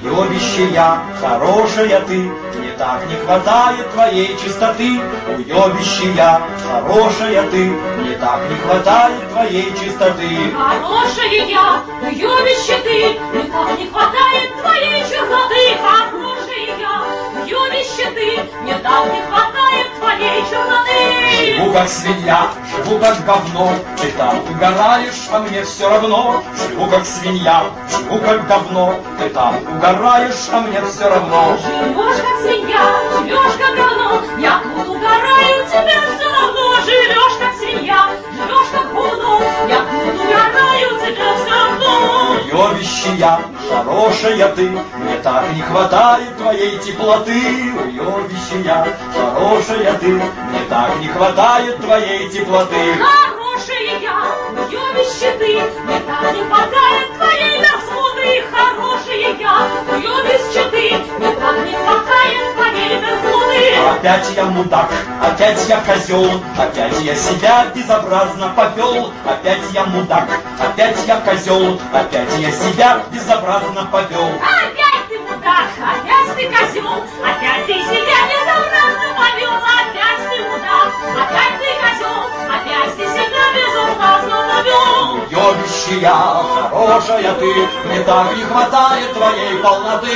уебищая, хорошая ты, мне так не хватает твоей чистоты. Уебищая, хорошая ты, мне так не хватает твоей чистоты. Хорошая я, уебище ты, мне так не хватает твоей черноты. Хорошая я, уебище ты, мне так не хватает твоей черноты. Живу как свинья, живу как говно, ты там угораешь, а мне все равно. Живу как свинья, живу как говно, ты там угораешь, а мне все равно. Живешь как свинья, живешь как говно, я тут угораю, тебе все равно. Живешь как свинья, живешь как говно, я тут угораю, тебе все равно. Уебищая, хорошая ты, мне так не хватает твоей теплоты. Уебищая, хорошая ты, мне так не хватает твоей теплоты. Хорошая я, уебище ты, мне так не хватает твоей мерзлоты. Хорошая я, уебище ты, мне так не хватает твоей мерзлоты. Опять я мудак, опять я козел, опять я себя безобразно повел. Опять я мудак, опять я козел, опять я себя безобразно повел. Опять ты мудак, опять ты козел, опять ты себя безобразно повел. Опять ты мудак, опять ты козел, опять ты себя безобразно повел. Уебищая, хорошая ты, мне так не хватает твоей полноты.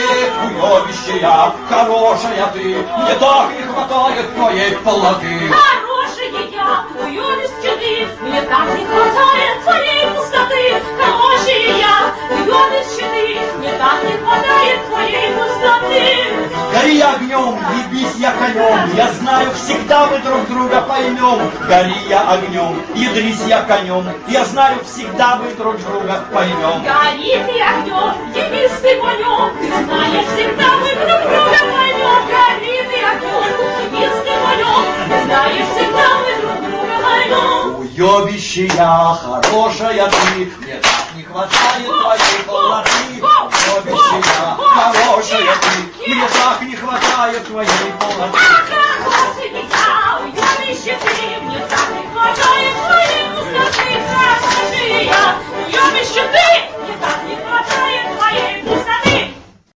Уебищая, хорошая ты, мне так не хватает твоей полноты. Хорошая я, уебище ты, мне так не хватает твоей пустоты. Хорошая я, уебище ты, мне так не хватает твоей пустоты. Гори огнем, ебись я конем, я знаю, всегда мы друг друга поймем. Гори я огнем, ядрись я конем, я знаю, всегда мы друг друга поймем. Гори ты огнем, ебись ты конем, ты знаешь, всегда мы друг друга поймем. Гори ты огнем, ебись ты конем, ты знаешь, всегда мы друг друга поймем. Уебищая, хорошая ты, мне так не хватает твоей полноты. Уебищая, хорошая ты, мне так не хватает твоей полноты. Хорошая я, уебище ты, мне